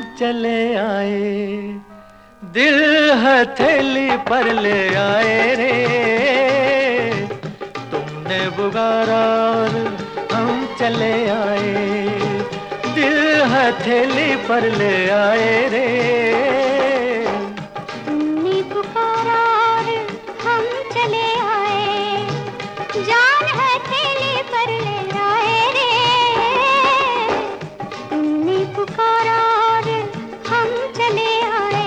चले आए, दिल हथेली पर ले आए रे। तुमने पुकारा और हम चले आए, दिल हथेली पर ले आए रे। तुमने पुकारा और हम चले आए, जान हथेली पर ले आए रे। तुमने पुकारा और हम चले आए।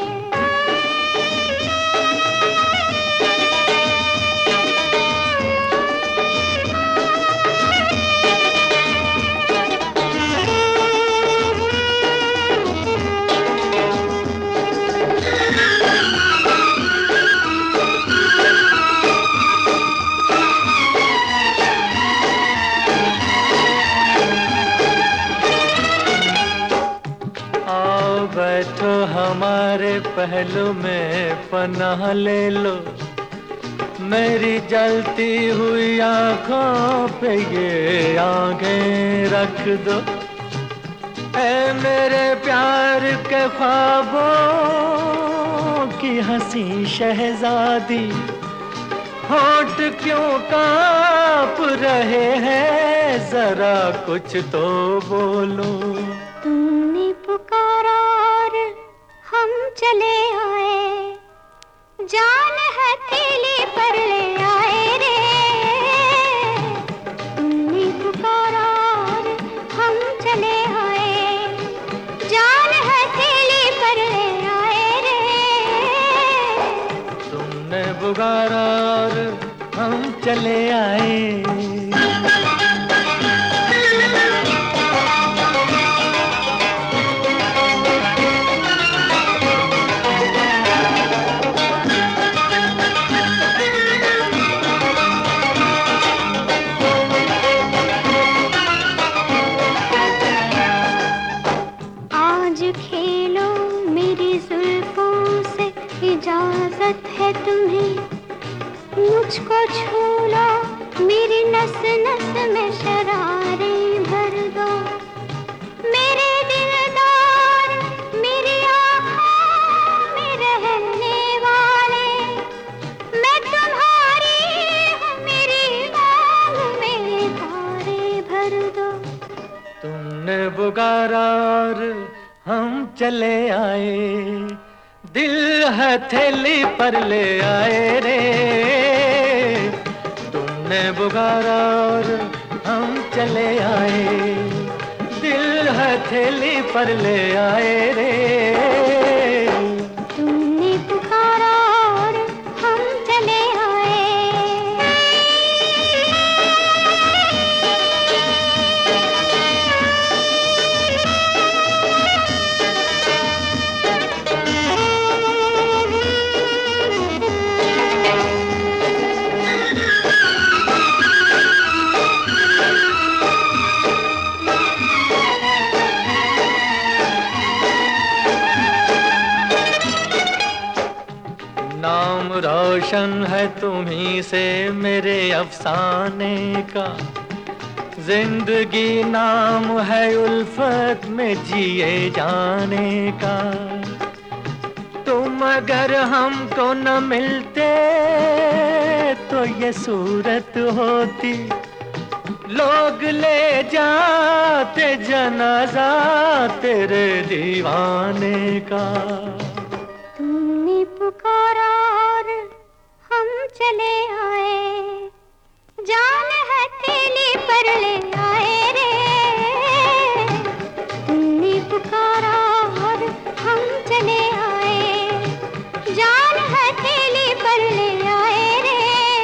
बैठो हमारे पहलू में पनाह ले लो, मेरी जलती हुई आंखों पे ये आंखें रख दो। ऐ मेरे प्यार के ख्वाबों की हंसी शहजादी, होंठ क्यों कांप रहे हैं, जरा कुछ तो बोलो। तुमने पुकारा और हम चले आए, जान हथेली पर ले आए रे। तुमने पुकारा और हम चले आए, जान हथेली पर ले आए रे। तुमने पुकारा और हम चले आए। खेलो मेरी जुल्फों से, इजाजत है तुम्हें। मुझको छू लो, मेरी नस नस में शरारें भर दो। मेरे दिलदार, मेरी आँखों में रहने वाले, मैं तुम्हारी हूँ, मेरी मांग में तारे भर दो। तुमने पुकारा और हम चले आए, दिल हथेली पर ले आए रे। तुमने पुकारा और हम चले आए, दिल हथेली पर ले आए रे। तुमने पुकारा और हम चले आए। नाम रोशन है तुम्ही से मेरे अफसाने का, जिंदगी नाम है उल्फत में जिए जाने का। तुम अगर हमको न मिलते तो ये सूरत होती, लोग ले जाते जनाजा तेरे दीवाने का। तुमने पुकारा और हम चले आए, जान हथेली पर ले आए रे। तुमने पुकारा और हम चले आए, जान हथेली पर ले आए रे।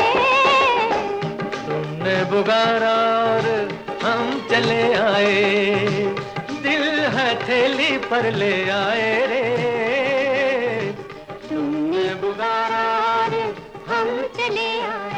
तुमने पुकारा और हम चले आए, दिल हथेली पर ले आए रे। तुमने पुकारा और हम चले आए।